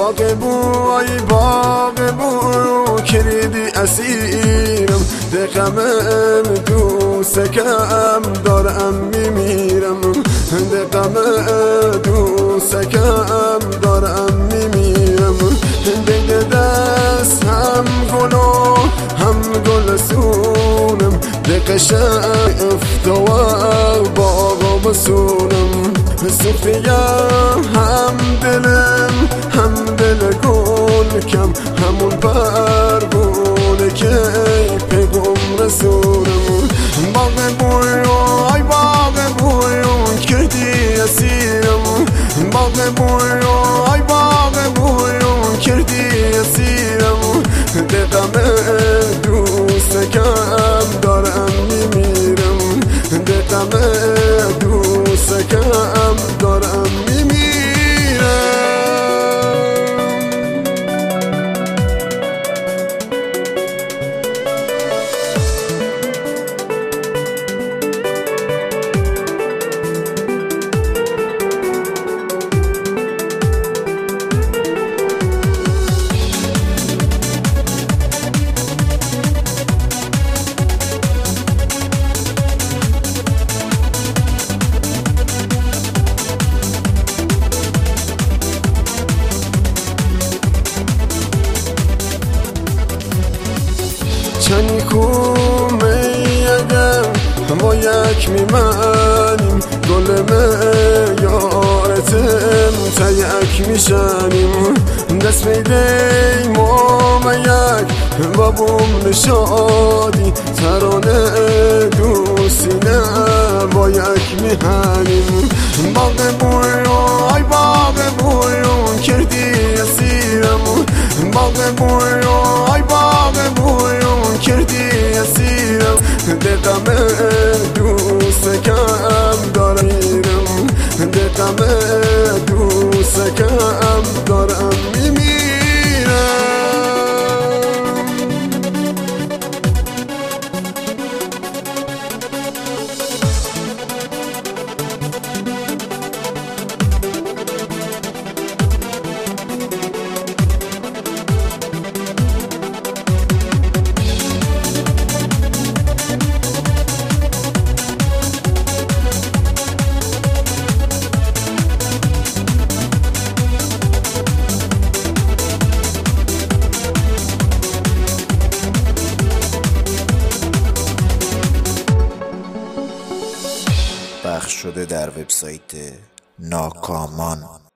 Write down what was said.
باغ بو ای باغ بو کلیدی اسیرم دقمم دوستکم دارم میمیرم دقمم دوستکم دارم میمیرم دیگه دست هم گلو هم گل سونم دقشم افتوا باغ بسونم سوختیم هم دلم هم دل گل کم همون پروانه که پیغام رسونم باغ بویو ای باغ بویو کردی اسیرم باغ بویو ای باغ بویو کردی اسیرم دقم دوستکم دارم میمیرم دقم دوستکم دارم میمیرم چنی کومیگم با یک میمنیم گل یارتم تا یک میشنیم دست میدیم و یک بابوم نشادی ترانه دوستینه با یک میهنیم باغ بویو ای باغ بویو کردی اسیرم باغ بویو ای باغ بویو کردی اسیرم دقم دوستکم دارم میرم دقم دوستکم دارم میمیرم پخش شده در وبسایت ناکامان.